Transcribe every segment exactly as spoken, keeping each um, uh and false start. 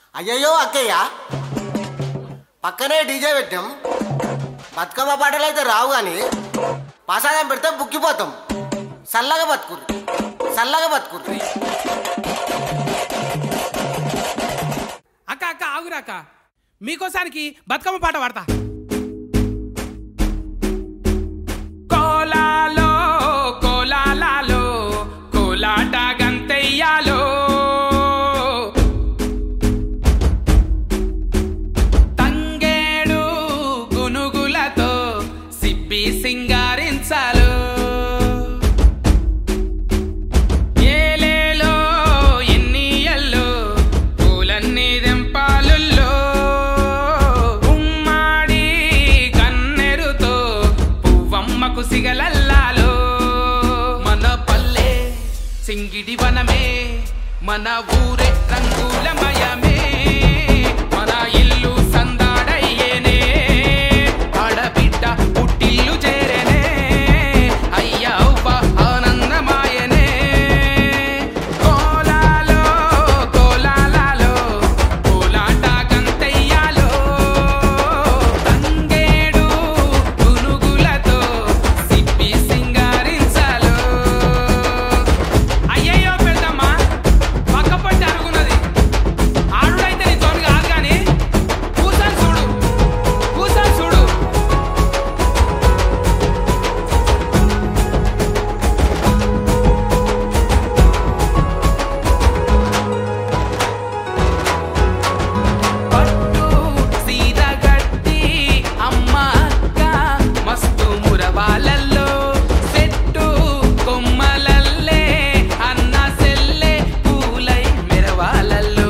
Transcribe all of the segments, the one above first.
అయ్యయ్యో అక్కయ్య, పక్కనే డీజే పెట్టాం. బతుకమ్మ పాటలు అయితే రావు కానీ ప్రసాదం పెడితే బుక్కిపోతాం. చల్లగా బతుకుర్రి, చల్లగా బతుకుర్రి. అక్క అక్క ఆగురాక, మీకోసానికి బతుకమ్మ పాట పాడతా. కోలాలో కోలాలో కోలాట గంతయ్యాలో, తంగేడు గునుగులతో సిప్పి సింగారించాలు, ఏలేలో ఎన్నియల్లో పూలన్నీ దెంపాలుల్లో, ఉమ్మాడి కన్నెరుతో పువ్వమ్మకు సిగలల్లాలో. మన పల్లె సింగిడి వనమే, మన ఊరే రంగులమయమే, మన ఇల్లు సందాడయ్యేనే, ఆడబిడ్డ పుట్టిల్లు చేరేనే, అయ్య అవ్వ ఆనందమాయనే. కోలాలో కోలాలో కోలాట గంతయ్యాలో, తంగేడు గునుగులతో సిప్పి సింగారించాలో. అయ్యయ్యో పెద్దమ్మ, పక్క పట్టి అరుగున్నది. ఆడుడైతే నీ తోడు కాదు కానీ కూసాను చూడు, కూసాను చూడు. పట్టు సీర గట్టి అమ్మ అక్క మస్తు మురవాలల్లో, చెట్టు కొమ్మలల్లే అన్న సెల్లే పూలై మెరవాలల్లో.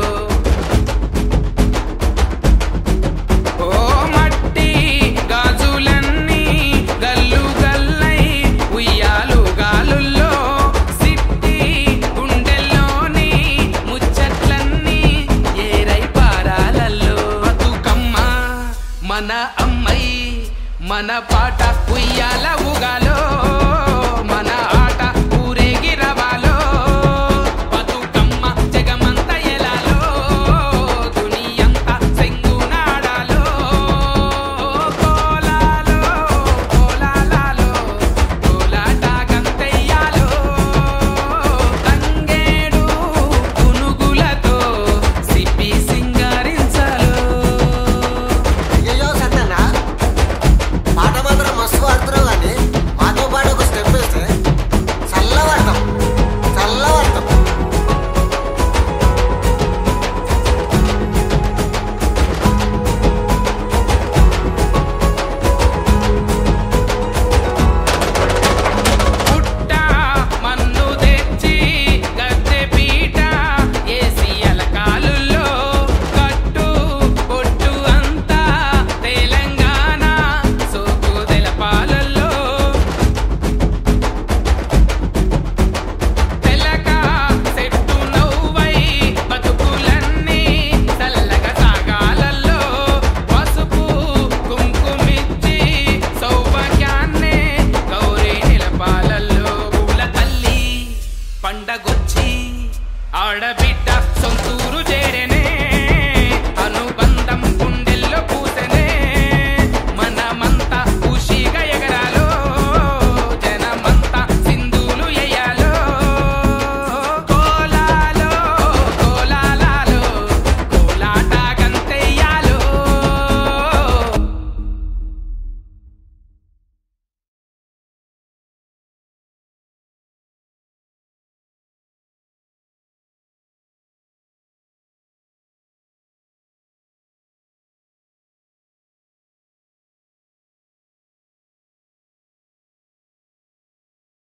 ఓ మట్టి గాజులన్నీ గల్లు గల్లై ఉయ్యాలు గాలుల్లో, సిట్టి గుండెల్లోని ముచ్చట్లన్నీ ఏరై పారాలల్లో. బతుకమ్మ మన అమ్మై, మన పాట ఉయ్యాల ఉగాలో, మన ఆట ఊరేగి రవాలో. బతుకమ్మ జగమంత ఎలాలో, దునియంత సెంగునాడాలో. కోలాలో కోలాలో కోలాట గంతయ్యాలో, తంగేడు గునుగులతో సిప్పి సింగారించాలో. అయ్యయ్యో సత్తన్న, పాట మాత్రం మస్తు పాడుతున్నావు కానీ మాతో పాటు ఒక స్టెప్ వేస్తే చల్లబడతాం, చల్లబడతాం. పుట్ట మన్ను తెచ్చి గద్దె పీట ఏసి అలకాలుల్లో, కట్టు పొట్టు అంతా తెలంగాణ సోకు తెలపాలల్లో. తెలక చెట్టు నవ్వై బతుకులన్నీ చల్లగా సాగాలల్లో, పసుపు కుంకుమిచ్చి సౌభాగ్యాన్నే గౌరీ నిలపాలల్లో. పూల తల్లి పండగొచ్చి ఆడబిడ్డ సొంతూరు చేరేనే,